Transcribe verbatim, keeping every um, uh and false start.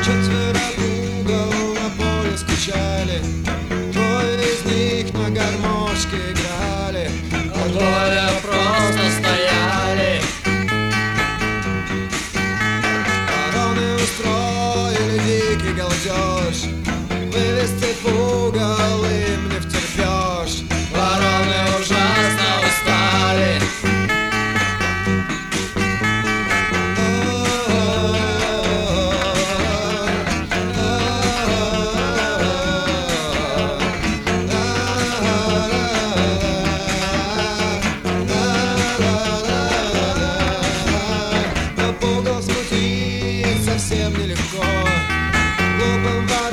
Четверо пугал на поле скучали, двое из них на гармошке играли, а двое просто стояли. Вороны устроили дикий галдеж, вывести пугал им не втерпешь. Вороны ужасно устали. Совсем нелегко глупым ворам